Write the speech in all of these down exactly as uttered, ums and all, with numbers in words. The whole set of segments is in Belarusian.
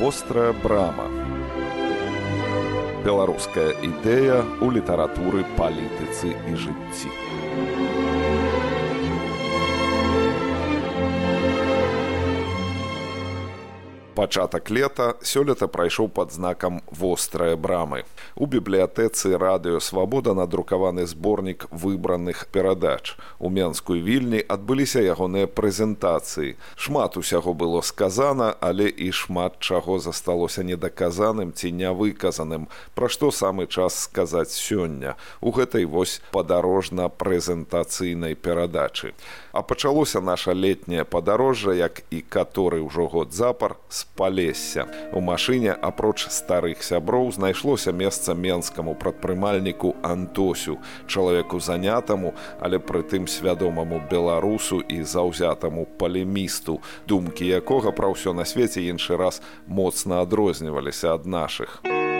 Вострая брама. Беларуская ідэя ў літаратуры, палітыцы і жыцці. Пачатак лета сёлета прайшоў пад знакам «Вострыя брамы». У бібліятэцы «Радыё Свабода» надрукаваны зборнік выбраных перадач. У Менску і Вільні адбыліся ягоныя прэзентацыі. Шмат усяго было сказана, але і шмат чаго засталося недаказаным ці нявыказаным, пра што самы час сказаць сёння у гэтай вось падарожна-прэзентацыйнай перадачы. А пачалося наша летняе падарожжа, як і каторы ўжо год запар, з Палесся. У машыне, апроч старых сяброў, знайшлося месца менскаму прадпрымальніку Антосю, чалавеку занятаму, але прытым свядомаму беларусу і заўзятаму палемісту, думкі якога пра ўсё на свеце іншы раз моцна адрозніваліся ад нашых.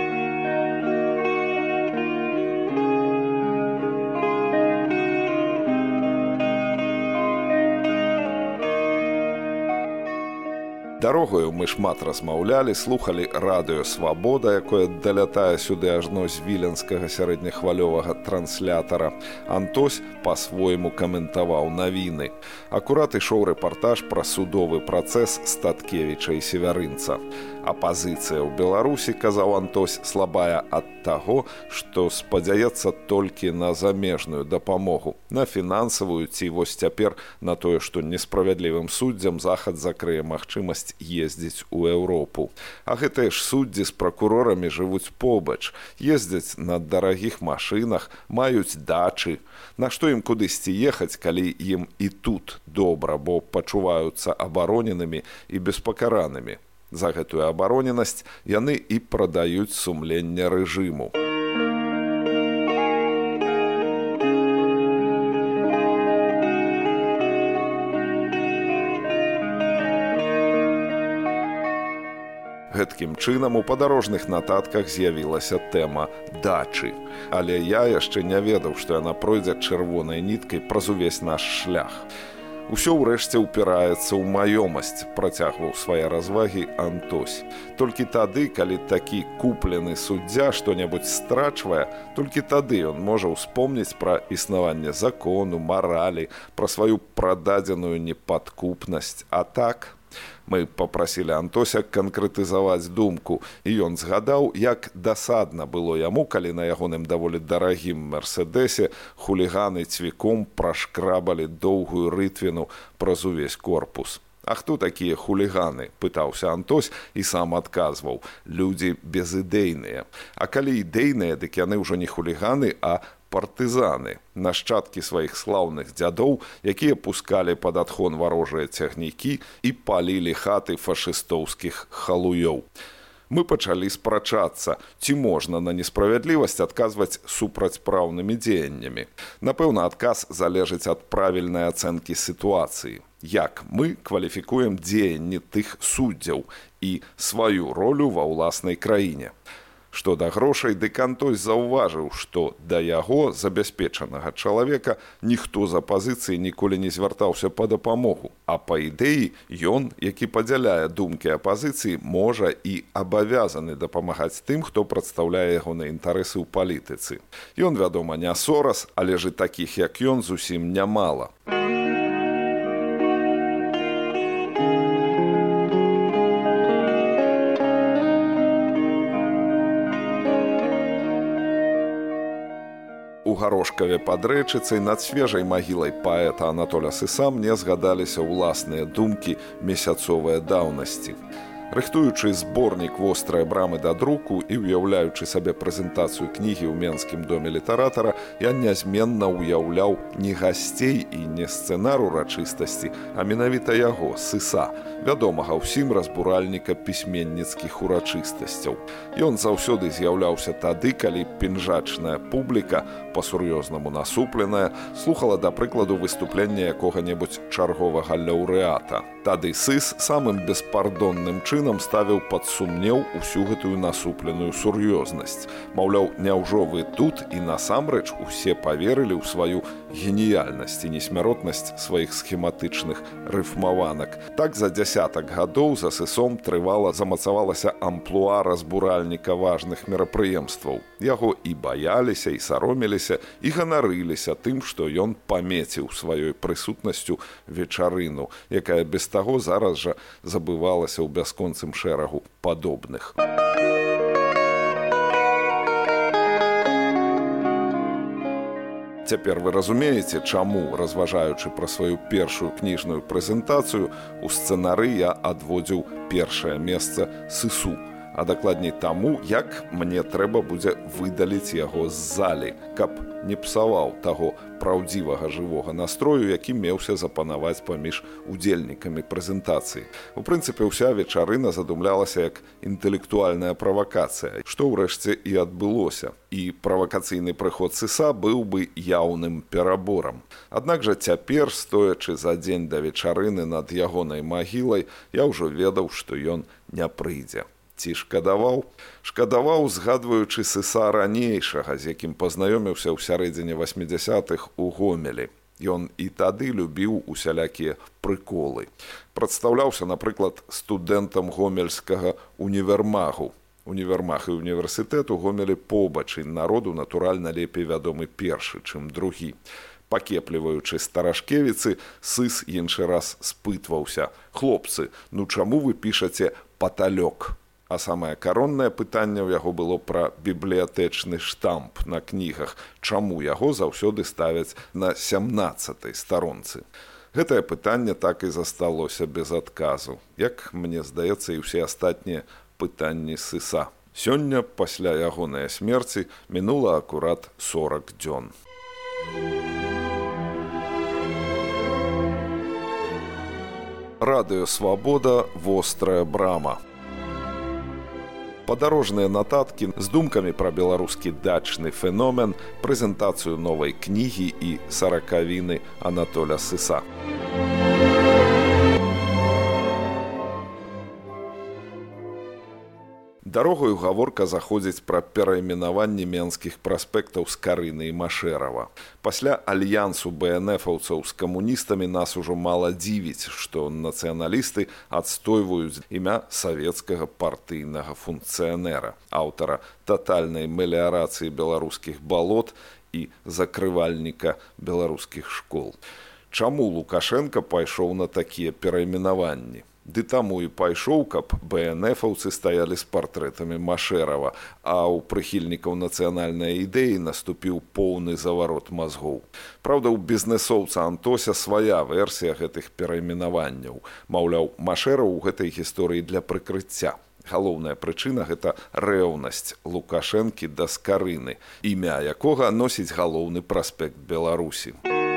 Дарогою мы шмат размаўлялі, слухалі радыё «Свабода», якое далятае сюды ажно з віленскага сярэднехвалёвага транслятара. Антось па-свойму каментаваў навіны. Акурат ішоў рэпартаж пра судовы працэс Статкевіча і Севярынца. Апазіцыя ў Беларусі, казаў Антось, слабая ад таго, што спадзяецца толькі на замежную дапамогу, на фінансавую ці вось цяпер на тое, што несправядлівым суддзям захад закрые магчымасць ездзіць у Еўропу. А гэтыя ж суддзі з пракурорамі жывуць побач, ездзяць на дарагіх машынах, маюць дачы. Нашто ім кудысьці ехаць, калі ім і тут добра, бо пачуваюцца абароненымі і беспакаранымі. За гэтую абароненасць яны і прадаюць сумленне рэжыму. Гэткім чынам у падарожных нататках з'явілася тэма дачы. Але я яшчэ не ведаў, што яна пройдзе чырвонай ніткай праз увесь наш шлях. Усё ўрэшце ўпіраецца ў маёмасць, працягваў свае развагі Антось. Толькі тады, калі такі куплены суддзя што-небудзь страчвае, толькі тады ён можа ўспомніць пра існаванне закону, маралі, пра сваю прададзеную непадкупнасць. А так... Мы папрасілі Антося канкрэтызаваць думку, і ён згадаў, як дасадна было яму, калі на ягоным даволі дарагім «Мерседесе» хуліганы цвіком прашкрабалі доўгую рытвіну праз увесь корпус. «А хто такія хуліганы?» – пытаўся Антось і сам адказваў. «Людзі безыдэйныя. А калі ідэйныя, дык яны ўжо не хуліганы, а партызаны, нашчадкі сваіх слаўных дзядоў, якія пускалі пад адхон варожыя цягнікі і палілі хаты фашыстоўскіх халуёў». Мы пачалі спрачацца, ці можна на несправядлівасць адказваць супрацьпраўнымі дзеяннямі. Напэўна, адказ залежыць ад правільнай ацэнкі сітуацыі. Як мы кваліфікуем дзеянні тых суддзяў і сваю ролю ва ўласнай краіне. Што да грошай, дык Антось заўважыў, што да яго, забяспечанага чалавека, ніхто з апазіцыі ніколі не звяртаўся па дапамогу. А па ідэі ён, які падзяляе думкі апазіцыі, можа і абавязаны дапамагаць тым, хто прадстаўляе ягоныя інтарэсы ў палітыцы. Ён, вядома, не Сорас, але ж і такіх, як ён, зусім нямала. У Гарошкаве пад Рэчыцай над свежай магілай паэта Анатоля Сыса мне згадаліся ўласныя думкі месяцовыя даўнасці. Рыхтуючы зборнік «Вострыя брамы» да друку і ўяўляючы сабе прэзентацыю кнігі ў Менскім доме літаратара, я нязменна ўяўляў не гасцей і не сцэнар урачыстасці, а менавіта яго, Сыса, вядомага ўсім разбуральніка пісьменніцкіх урачыстасцяў. Ён заўсёды з'яўляўся тады, калі пінжачная публіка, па-сур'ёзнаму насупленая, слухала, да прыкладу, выступлення якога-небудзь чарговага лаўрэата. Тады Сыс самым беспардонным чынам сынам ставіў пад сумнеў усю гэтую насупленую сур'ёзнасць. Маўляў, няўжо вы тут і насамрэч усе паверылі ў сваю геніяльнасць і несмяротнасць сваіх схематычных рыфмаванак. Так за дзясятак гадоў за сысом трывала замацавалася амплуа разбуральніка важных мерапрыемстваў. Яго і баяліся, і саромеліся, і ганарыліся тым, што ён памеціў сваёй прысутнасцю вечарыну, якая без таго зараз жа забывалася ў бясконцым шэрагу падобных. Цяпер вы разумееце, чаму, разважаючы пра сваю першую кніжную прэзентацыю, у сцэнары я адводзіў першае месца сысу. А дакладней таму, як мне трэба будзе выдаліць яго з залі, каб не псаваў таго праўдзівага жывога настрою, які меўся запанаваць паміж удзельнікамі прэзентацыі. У прынцыпе, ўся вечарына задумлялася як інтэлектуальная правакацыя, што ўрэшце і адбылося. І правакацыйны прыход сыса быў бы яўным пераборам. Аднак жа цяпер, стоячы за дзень да вечарыны над ягонай магілай, я ўжо ведаў, што ён не прыйдзе. Ці шкадаваў? Шкадаваў, згадваючы сыса ранейшага, з якім пазнаёміўся ў сярэдзіне васьмідзясятых у Гомелі. Ён і тады любіў усялякія прыколы. Прадстаўляўся, напрыклад, студэнтам гомельскага універмагу. Універмаг і універсітэт у Гомелі побач, і народу, натуральна, лепей вядомы першы, чым другі. Пакепліваючы старашкевіцы, сыс іншы раз спытваўся: «Хлопцы, ну чаму вы пішаце паталёк?» А самае кароннае пытанне ў яго было пра бібліятэчны штамп на кнігах. Чаму яго заўсёды ставяць на сямнаццатай старонцы? Гэтае пытанне так і засталося без адказу. Як мне здаецца, і ўсе астатнія пытанні сыса. Сёння, пасля ягонай смерці, мінула акурат сорак дзён. Радыё Свабода, вострая брама. Падарожныя нататкі з думкамі пра беларускі дачны феномен, прэзентацыю новай кнігі і саракавіны Анатоля Сыса. Дарогаю гаворка заходзіць пра перайменаванне менскіх праспектаў Скарыны і Машэрава. Пасля альянсу бэ эн эфаўцаў з камуністамі нас ужо мала дзівіць, што нацыяналісты адстойваюць імя савецкага партыйнага функцыянера, аўтара татальнай меліярацыі беларускіх балот і закрывальніка беларускіх школ. Чаму Лукашенка пайшоў на такія перайменаванні? Ды таму і пайшоў, каб бэ эн эфаўцы стаялі з партрэтамі Машэрава, а ў прыхільнікаў нацыянальнай ідэі наступіў поўны заварот мазгоў. Праўда, у бізнэсоўца Антося свая версія гэтых перайменаванняў. Маўляў, Машэраў у гэтай гісторыі для прыкрыцця. Галоўная прычына – гэта рэўнасць Лукашэнкі да Скарыны, імя якога носіць галоўны праспект Беларусі.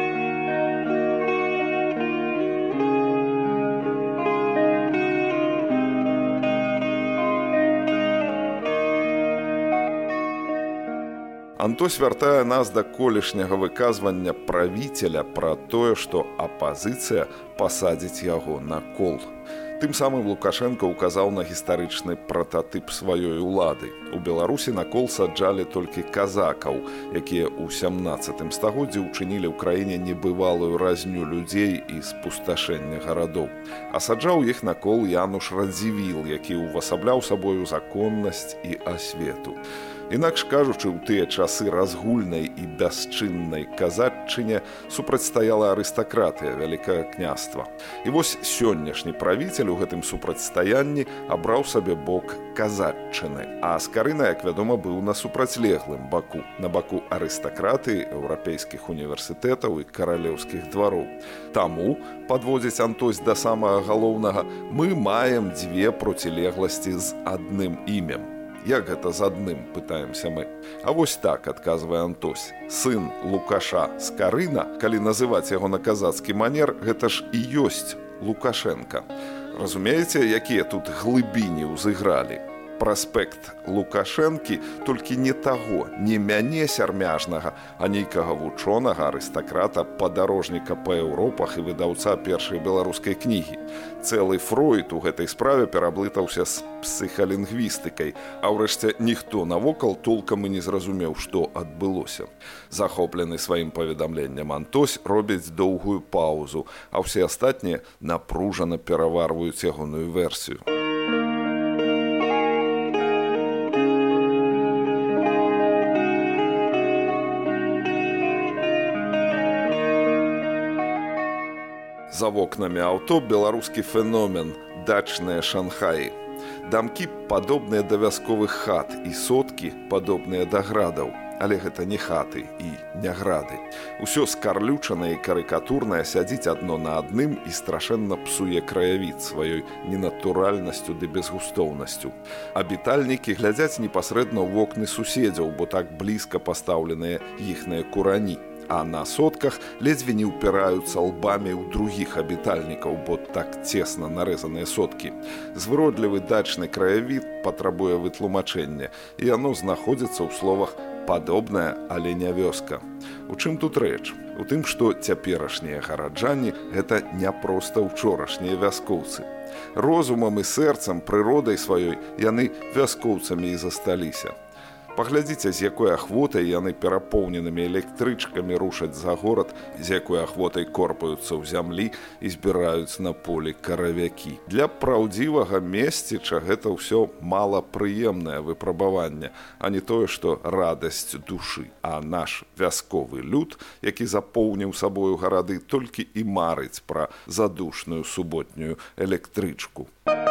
Антось вяртае нас да колішняга выказвання правіцеля пра тое, што апазіцыя пасадзіць яго на кол. Тым самым Лукашенко указаў на гістарычны прататып сваёй улады. У Беларусі на кол саджалі толькі казакаў, якія ў сямнаццатым стагоддзі ўчынілі ў краіне небывалую разню людзей і спусташэння гарадоў. А саджаў іх на кол Януш Радзівіл, які ўвасабляў сабою законнасць і асвету. Інакш кажучы, у тыя часы разгульнай і бясчыннай казаччыне супрацьстаяла арыстакратыя вялікага княства. І вось сённяшні правіцель у гэтым супрацьстаянні абраў сабе бок казаччыны, а Скарына, як вядома, быў на супрацьлеглым баку, на баку арыстакраты, еўрапейскіх універсітэтаў і каралеўскіх двароў. Таму, падводзіць Антось да самага галоўнага, мы маем дзве процілегласці з адным імем. Як гэта з адным, пытаемся мы. А вось так, адказвае Антось. Сын Лукаша Скарына, калі называць яго на казацкі манер, гэта ж і ёсць Лукашенка. Разумееце, якія тут глыбіні ўзыгралі? праспект Лукашэнкі, толькі не таго, не мяне сярмяжнага, а нейкага вучонага, арыстакрата, падарожніка па Еўропах і выдаўца першай беларускай кнігі. Цэлы Фройд у гэтай справе пераблытаўся з псіхалінгвістыкай, а ўрэшце ніхто навокал толкам і не зразумеў, што адбылося. Захоплены сваім паведамленнем Антось робіць доўгую паўзу, а ўсе астатнія напружана пераварваюць ягоную версію. За вокнамі аўто беларускі феномен дачныя Шанхаі. Дамкі падобныя да вясковых хат і соткі падобныя да градаў, але гэта не хаты і не грады. Усё скарлючанае і карыкатурнае сядзіць адно на адным і страшэнна псуе краявід сваёй ненатуральнасцю ды безгустоўнасцю. Абітальнікі глядзяць непасрэдна ў вокны суседзяў, бо так блізка пастаўленыя іхныя курані. А на сотках ледзьве не ўпіраюцца лбамі ў другіх абітальнікаў, бо так цесна нарэзаныя соткі. Звыродлівы дачны краявід патрабуе вытлумачэння, і яно знаходзіцца ў словах «падобная, але не вёска». У чым тут рэч? У тым, што цяперашнія гараджане – гэта не проста ўчорашнія вяскоўцы. Розумам і сэрцам, прыродай сваёй яны вяскоўцамі і засталіся. Паглядзіце, з якой ахвотай яны перапоўненымі электрычкамі рушаць за горад, з якой ахвотай корпаюцца ў зямлі і збіраюць на полі каравякі. Для праўдзівага месціча гэта ўсё малапрыемнае выпрабаванне, а не тое, што радасць душы. А наш вясковы люд, які запоўніў сабою гарады, толькі і марыць пра задушную суботнюю электрычку.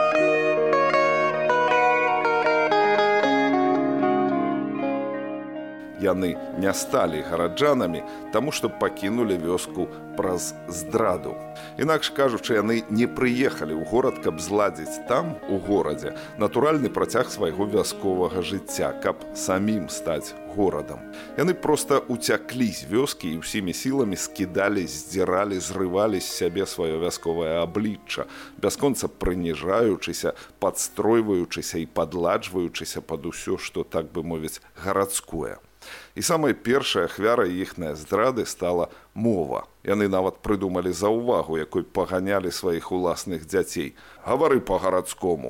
Яны не сталі гараджанамі, таму што пакінулі вёску праз здраду. Інакш кажучы, яны не прыехалі ў горад, каб зладзіць там, у горадзе, натуральны працяг свайго вясковага жыцця, каб самім стаць горадам. Яны проста уцяклі з вёскі і ўсімі сіламі скідалі, здзіралі, зрывалі з сябе сваё вясковае аблічча, бясконца прыніжаючыся, падстройваючыся і падладжваючыся пад усё, што, так бы мовіць, гарадское. І самай першай ахвярай іхнай здрады стала мова. Яны нават прыдумалі заўвагу, якой паганялі сваіх уласных дзяцей. «Гавары па-гарадскому».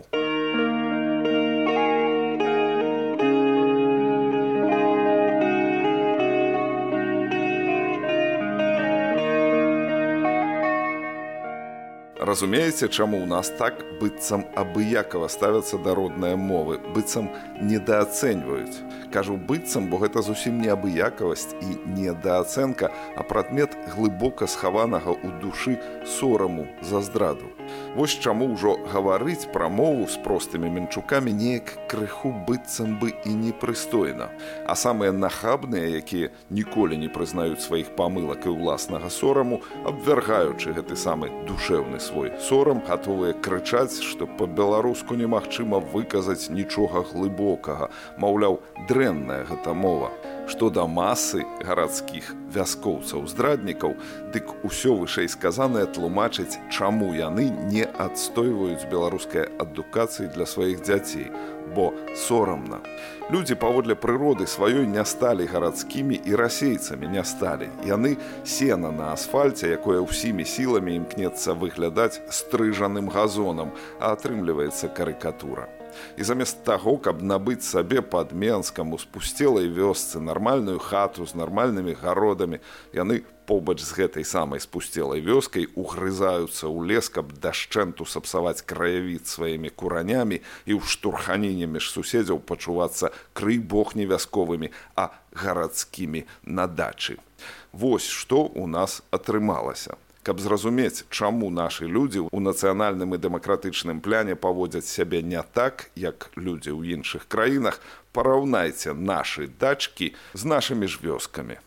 Разумееце, чаму ў нас так быццам абыякава ставяцца да роднае мовы, быццам недаацэньваюць. Кажу быццам, бо гэта зусім не абыякавасць і недаацэнка, а прадмет глыбока схаванага ў душы сораму за здраду. Вось чаму ўжо гаварыць пра мову з простымі менчукамі неяк крыху быццам бы і непрыстойна. А самыя нахабныя, якія ніколі не прызнаюць сваіх памылак і ўласнага сораму, абвяргаючы гэты самы душэўны свой сорам, гатовыя крычаць, што па-беларуску немагчыма выказаць нічога глыбокага, маўляў, дрэнная гэта мова. Што да масы гарадскіх вяскоўцаў-здраднікаў, дык усё вышэй сказанае тлумачыць, чаму яны не адстойваюць беларускай адукацыі для сваіх дзяцей, бо сорамна. Людзі паводле прыроды сваёй не сталі гарадскімі і расейцамі не сталі. Яны сена на асфальце, якое ўсімі сіламі імкнецца выглядаць стрыжаным газонам, а атрымліваецца карыкатура. І замест таго, каб набыць сабе пад Менскам у спусцелай вёсцы нармальную хату з нармальнымі гародамі, яны побач з гэтай самай спусцелай вёскай угрызаюцца ў лес, каб дашчэнту сапсаваць краявід сваімі куранямі і ў штурханіне між суседзяў пачувацца крый бог не вясковымі, а гарадскімі на дачы. Вось што ў нас атрымалася. Каб зразумець, чаму нашы людзі ў нацыянальным і дэмакратычным пляне паводзяць сябе не так, як людзі ў іншых краінах, параўнайце нашы дачкі з нашымі ж вёскамі.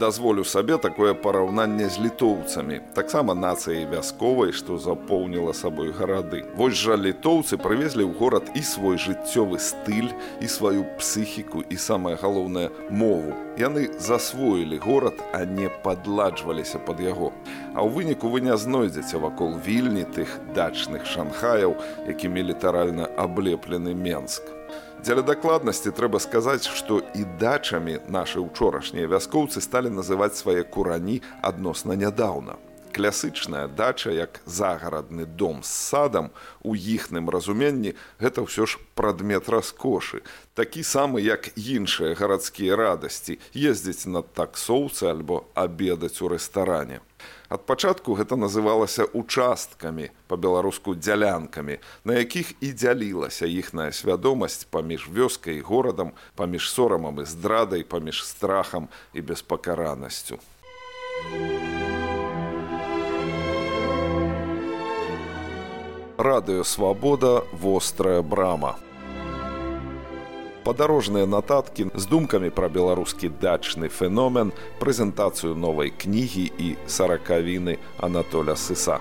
Дазволю сабе такое параўнанне з літоўцамі, таксама нацыяй вясковай, што запоўніла сабой гарады. Вось жа літоўцы прывезлі ў горад і свой жыццёвы стыль, і сваю псіхіку, і самае галоўнае мову. Яны засвоілі горад, а не падладжваліся пад яго. А ў выніку вы не знойдзеце вакол Вільні тых дачных шанхаяў, якімі літаральна аблеплены Менск. Дзеля дакладнасці трэба сказаць, што і дачамі нашы ўчорашнія вяскоўцы сталі называць свае курані адносна нядаўна. Класычная дача, як загарадны дом з садам, у іхным разуменні гэта ўсё ж прадмет раскошы. Такі самы, як іншыя гарадскія радасці, ездзіць на таксоўцы альбо абедаць у рэстаране. Ад пачатку гэта называлася участкамі, па-беларуску дзялянкамі, на якіх і дзялілася іхная свядомасць паміж вёскай і горадам, паміж сорамам і здрадай, паміж страхам і беспакаранасцю. Радыё Свабода, вострая брама. Падарожныя нататкі з думкамі пра беларускі дачны феномен, прэзентацыю новай кнігі і саракавіны Анатоля Сыса.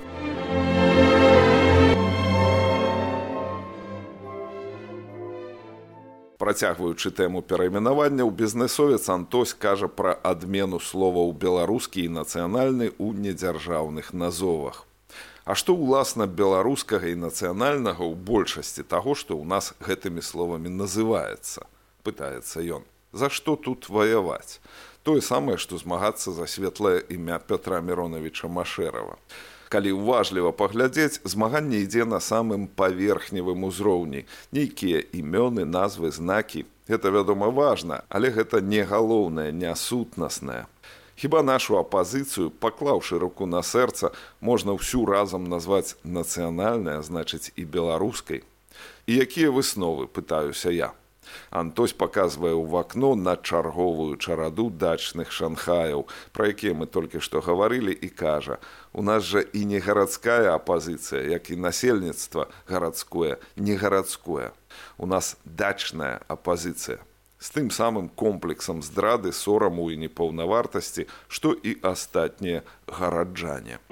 Працягваючы тэму перайменаванняў, бізнэсовец Антось кажа пра адмену словаў беларускі і нацыянальны ў недзяржаўных назовах. А што, уласна, беларускага і нацыянальнага ў большасці таго, што ў нас гэтымі словамі называецца? Пытаецца ён. За што тут ваяваць? Тое самае, што змагацца за светлае імя Пятра Міронавіча Машэрава. Калі ўважліва паглядзець, змаганне ідзе на самым паверхневым узроўні. Нейкія імёны, назвы, знакі. Гэта, вядома, важна, але гэта не галоўнае, не сутнаснае. Хіба нашу апазіцыю, паклаўшы руку на сэрца, можна ўсю разам назваць нацыянальнай, а значыць і беларускай? І якія высновы, пытаюся я. Антось паказвае ў вакно на чарговую чараду дачных шанхаяў, пра якія мы толькі што гаварылі, і кажа: у нас жа і не гарадская апазіцыя, як і насельніцтва гарадское, не гарадское. У нас дачная апазіцыя. З тым самым комплексам здрады, сораму і непаўнавартасці, што і астатнія гараджане.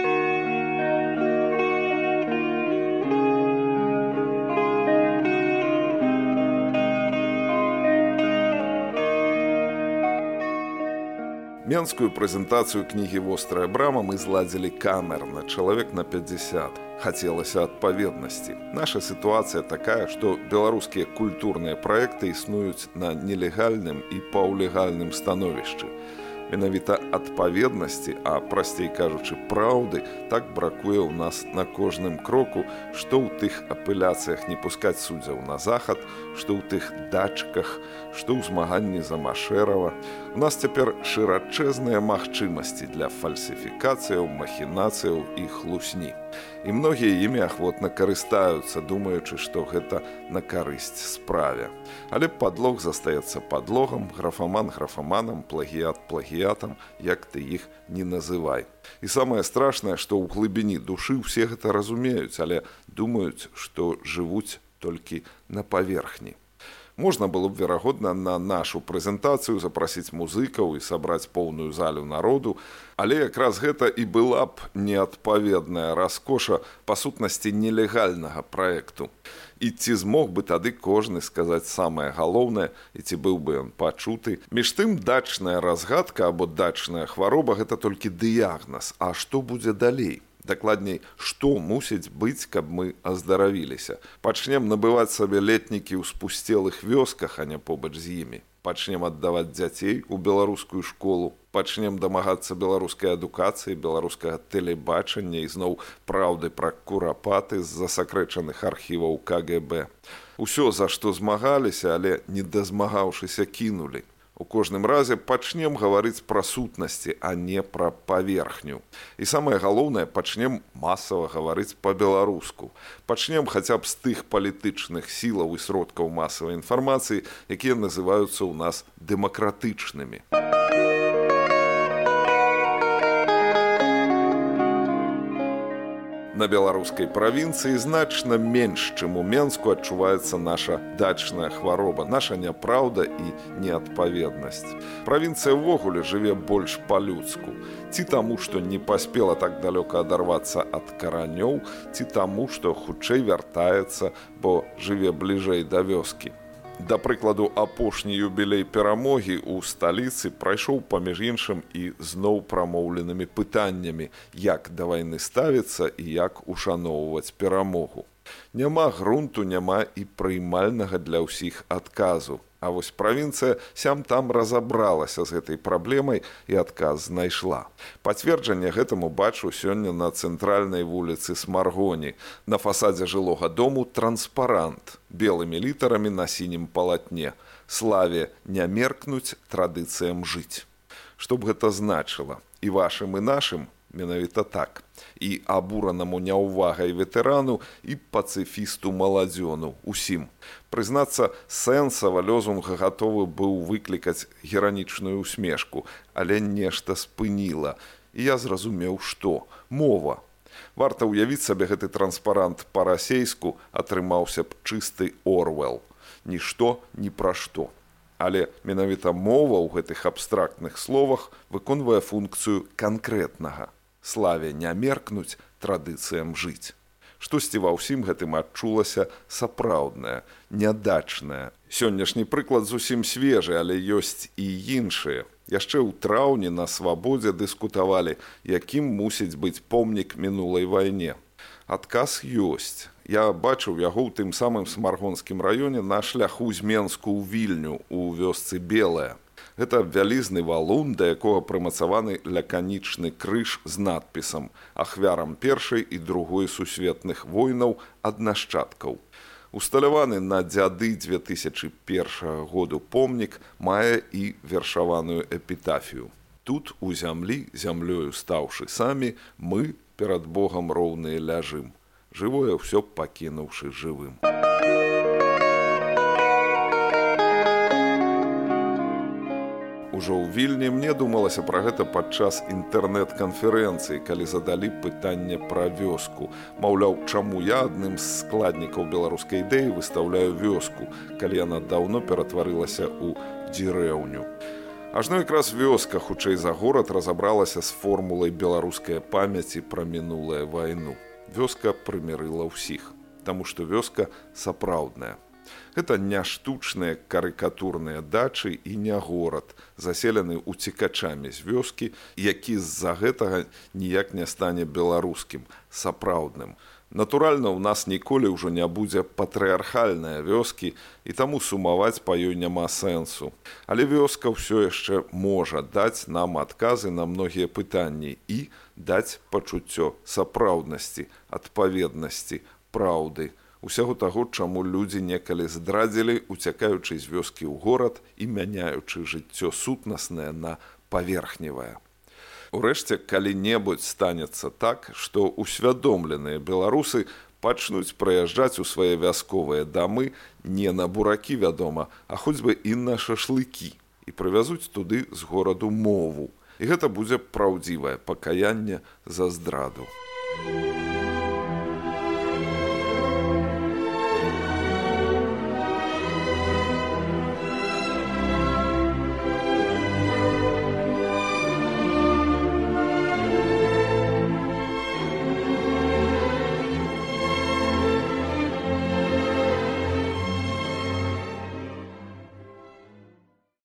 Менскую прэзентацыю кнігі «Вострая брама» мы зладзілі камерна, чалавек на пяцьдзясят. Хацелася адпаведнасці. Наша сітуацыя такая, што беларускія культурныя праекты існуюць на нелегальным і паўлегальным становішчы. Менавіта адпаведнасці, а прасцей кажучы, праўды, так бракуе ў нас на кожным кроку, што ў тых апеляцыях не пускаць суддзяў на захад, што ў тых дачках, што ў змаганні за Машэрава. У нас цяпер шырачэзныя магчымасці для фальсіфікацыяў, махінацыяў і хлусні. І многія імі ахвотна карыстаюцца, думаючы, што гэта на карысць справе. Але падлог застаецца падлогам, графаман графаманам, плагіят плагіятам, як ты іх не называй. І самае страшнае, што ў глыбіні душы ўсе гэта разумеюць, але думаюць, што жывуць толькі на паверхні. Можна было б, верагодна, на нашу прэзентацыю запрасіць музыкаў і сабраць поўную залю народу, але якраз гэта і была б неадпаведная раскоша па сутнасці нелегальнага праекту. І ці змог бы тады кожны сказаць самае галоўнае, і ці быў бы ён пачуты. Між тым, дачная разгадка або дачная хвароба – гэта толькі дыягназ. А што будзе далей? Дакладней, што мусіць быць, каб мы аздаравіліся? Пачнем набываць сабе летнікі ў спусцелых вёсках, а не побач з імі. Пачнем аддаваць дзяцей у беларускую школу. Пачнем дамагацца беларускай адукацыі, беларускага тэлебачання і зноў праўды пра курапаты з засакрэчаных архіваў ка гэ бэ. Усё, за што змагаліся, але не дазмагаўшыся, кінулі. У кожным разе пачнем гаварыць пра сутнасці, а не пра паверхню. І самае галоўнае, пачнем масава гаварыць па-беларуску. Пачнем хаця б з тых палітычных сілаў і сродкаў масавай інфармацыі, якія называюцца ў нас дэмакратычнымі. На беларускай правінцыі значна менш, чым у Менску адчуваецца наша дачная хвароба, наша няпраўда і неадпаведнасць. Правінцыя ўвогуле жыве больш па-людску. Ці таму, што не паспела так далёка адарвацца ад каранёў, ці таму, што хутчэй вяртаецца, бо жыве бліжэй да вёскі. Да прыкладу, апошні юбілей перамогі ў сталіцы прайшоў паміж іншым і зноў прамоўленымі пытаннямі, як да вайны ставіцца і як ушаноўваць перамогу. Няма грунту, няма і прыймальнага для ўсіх адказу. А вось правінцыя сям-там разабралася з гэтай праблемай і адказ знайшла. Пацверджанне гэтаму бачу сёння на цэнтральнай вуліцы Смаргоні. На фасадзе жылога дому транспарант белымі літарамі на сінім палатне. Славе не меркнуць, традыцыям жыць. Што б гэта значыла? І вашым, і нашым? Менавіта так. І абуранаму няўвагай ветэрану, і пацыфісту маладзёну, усім. Прызнацца, сэнсава лёзунг гатовы быў выклікаць геранічную усмешку, але нешта спыніла. І я зразумеў, што? Мова. Варта ўявіць сабе гэты транспарант па-расейску, атрымаўся б чысты Орвел. Нішто, ні пра што. Але менавіта мова ў гэтых абстрактных словах выконвае функцыю канкрэтнага. Славе не меркнуць, традыцыям жыць. Штосьці ва ўсім гэтым адчулася сапраўднае, нядачнае. Сённяшні прыклад зусім свежы, але ёсць і іншыя. Яшчэ ў траўні на свабодзе дыскутавалі, якім мусіць быць помнік мінулай вайне. Адказ ёсць. Я бачыў яго ў тым самым Смаргонскім раёне на шляху з Менску ў Вільню у вёсцы Белая. Гэта вялізны валун, да якога прымацаваны лаканічны крыж з надпісам «Ахвярам першай і другой сусветных войнаў ад нашчадкаў». Усталяваны на дзяды дзве тысячы першага году помнік мае і вершаваную эпітафію. Тут у зямлі, зямлёю стаўшы самі, мы перад Богам роўныя ляжым, жывое ўсё пакінуўшы жывым. Ужо ў Вільні мне думалася пра гэта падчас інтэрнэт-канферэнцыі, калі задалі пытанне пра вёску. Маўляў, чаму я адным з складнікаў беларускай ідэі выстаўляю вёску, калі яна даўно ператварылася ў дзірэўню. Ажно якраз вёска, хутчэй за горад, разабралася з формулай беларускай памяці пра мінулую вайну. Вёска прымірыла ўсіх, таму што вёска сапраўдная. Гэта не штучныя карыкатурныя дачы і не горад, заселены уцекачамі з вёскі, які з-за гэтага ніяк не стане беларускім, сапраўдным. Натуральна, у нас ніколі ўжо не будзе патрыархальнай вёскі, і таму сумаваць па ёй няма сэнсу. Але вёска ўсё яшчэ можа даць нам адказы на многія пытанні і даць пачуццё сапраўднасці, адпаведнасці, праўды, усяго таго, чаму людзі некалі здрадзілі, уцякаючы з вёскі ў горад і мяняючы жыццё сутнаснае на паверхневае. Урэшце, калі-небудзь станецца так, што усвядомленыя беларусы пачнуць прыязджаць у свае вясковыя дамы не на буракі, вядома, а хоць бы і на шашлыкі, і прывязуць туды з гораду мову. І гэта будзе праўдзівае пакаянне за здраду.